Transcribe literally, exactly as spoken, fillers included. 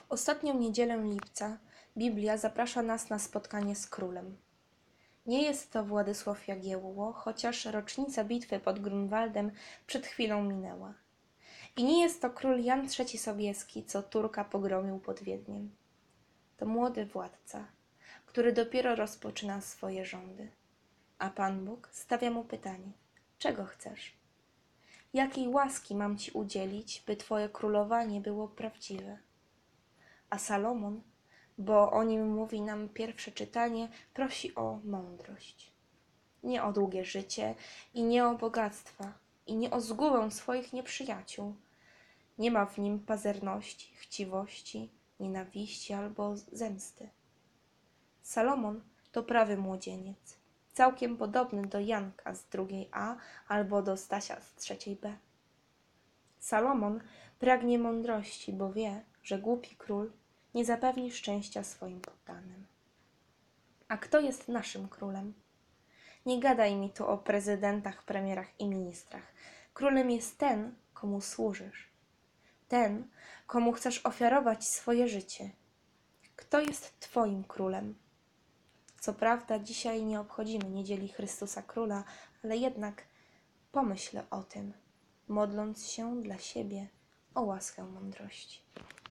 Ostatnią niedzielę lipca Biblia zaprasza nas na spotkanie z królem. Nie jest to Władysław Jagiełło, chociaż rocznica bitwy pod Grunwaldem przed chwilą minęła. I nie jest to król Jan trzeci Sobieski, co Turka pogromił pod Wiedniem. To młody władca, który dopiero rozpoczyna swoje rządy. A Pan Bóg stawia mu pytanie: czego chcesz? Jakiej łaski mam ci udzielić, by twoje królowanie było prawdziwe? A Salomon, bo o nim mówi nam pierwsze czytanie, prosi o mądrość. Nie o długie życie i nie o bogactwa, i nie o zgubę swoich nieprzyjaciół. Nie ma w nim pazerności, chciwości, nienawiści albo zemsty. Salomon to prawy młodzieniec, całkiem podobny do Janka z drugiej A albo do Stasia z trzeciej B. Salomon pragnie mądrości, bo wie, że głupi król nie zapewni szczęścia swoim poddanym. A kto jest naszym królem? Nie gadaj mi tu o prezydentach, premierach i ministrach. Królem jest ten, komu służysz. Ten, komu chcesz ofiarować swoje życie. Kto jest twoim królem? Co prawda dzisiaj nie obchodzimy niedzieli Chrystusa Króla, ale jednak pomyśl o tym, modląc się dla siebie o łaskę mądrości.